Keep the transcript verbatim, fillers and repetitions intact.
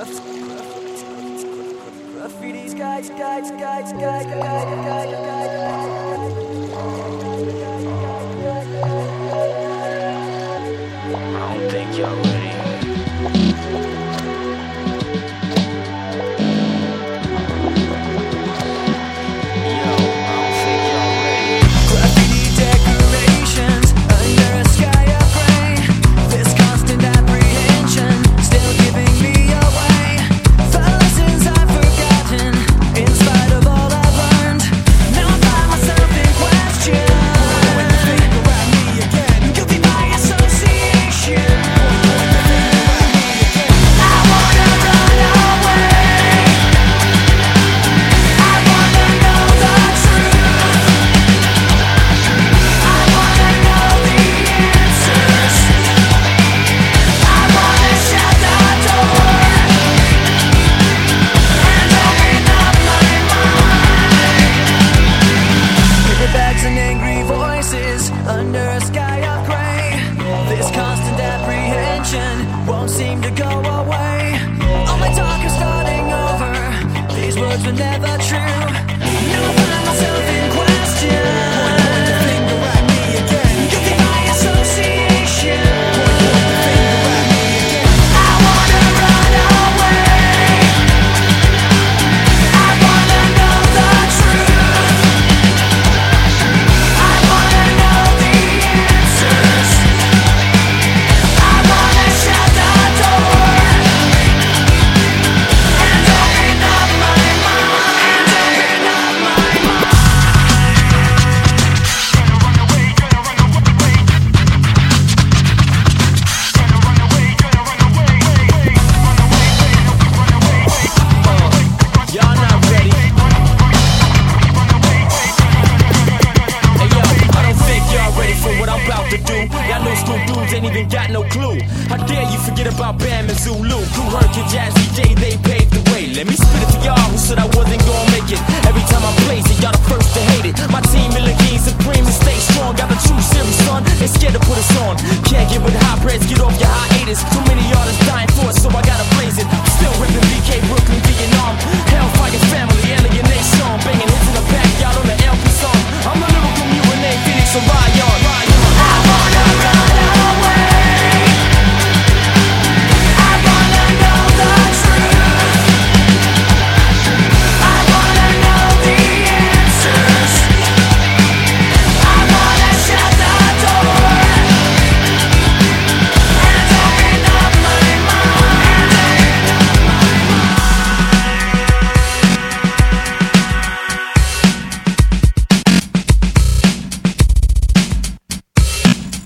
Graffiti's guys, guys, guys, guys, guys, guys, guys. I don't think y'all ready. Under a sky of gray, this constant apprehension won't seem to go away. All my talk is starting over, these words were never true. Now I find myself in question. Point the finger at me again, guilty by association. Point the finger at me again. I wanna run away, I wanna know the truth, I wanna know the answers, I wanna shut the door and open up my mind, and open up my mind. Gonna run away, gonna run away, gonna run away, gonna run away, run away, run away, run away. Y'all not ready. Hey yo, I don't think y'all ready for what I'm about to do. Y'all know school dudes ain't even got no clue. How dare you forget about Bam and Zulu? Cool Herc and Jazzy J, they paved the way. Let me spit it to y'all who said I wasn't gonna make it. Every time I blaze it, y'all the first to hate it. My team Milligan supreme and stay strong. Got the true series, son, they scared to put us on. Can't get with high breads, get off your hiatus. Too many artists dying for it, so I gotta